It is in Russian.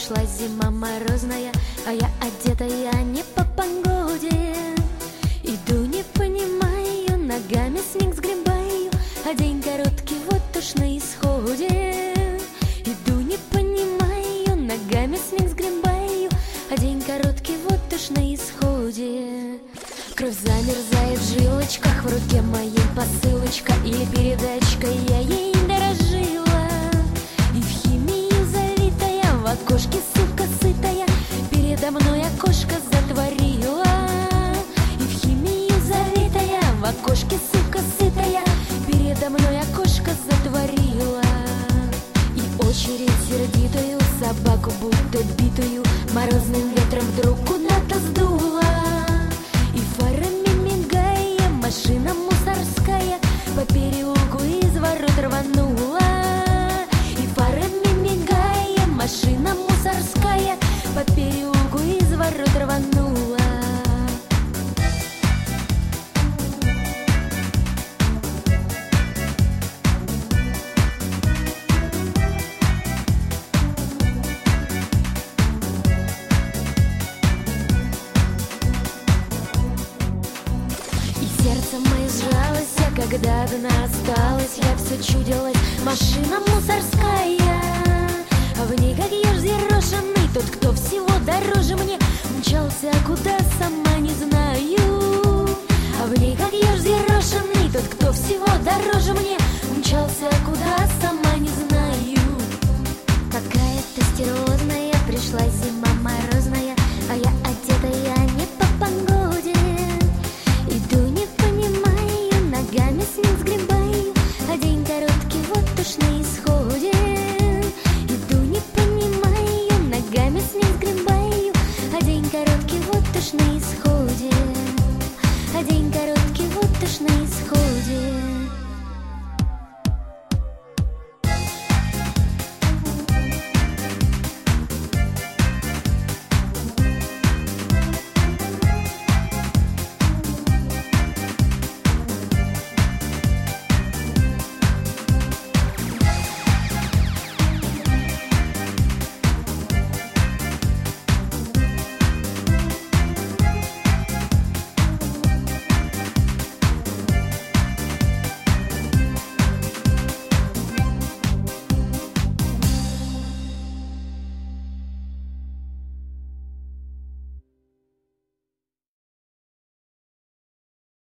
пришла зима морозная, а я одетая не по погоде. Иду, не понимаю, ногами снег сгребаю, а день короткий, вот уж на исходе. Иду, не понимаю, ногами снег сгребаю, а день короткий, вот уж на исходе. Кровь замерзает в жилочках, в руке моей посылочка или передачка, я ей дорожила. И в химию залитая, в окошке сука сытая, передо мной окошко затворила. И в химию залитая, в окошке сука сытая, передо мной окошко затворила. И очередь сердитую, собаку будто битую, морозным ветром вдруг куда-то сдуло. И фарами мигая, машина мусорская по переулку из ворот рванула. И фарами мигая, машина мусорская по переулку из ворот рванула. Сердце мое сжалось, а когда одна осталась, я все чудилась, машина мусорская. А в ней, как еж взъерошенный, тот, кто всего дороже мне, мчался, куда сама не знаю. А в ней, как еж взъерошенный, тот, кто всего дороже мне, мчался, куда сама не знаю. Какая-то стервозная пришла зима морозная, а я одетая не по погоде. Иду, не понимаю, ногами снег сгребаю, а день короткий, вот уж на исходе. Иду, не понимаю, ногами снег сгребаю, а день короткий, вот уж на исходе.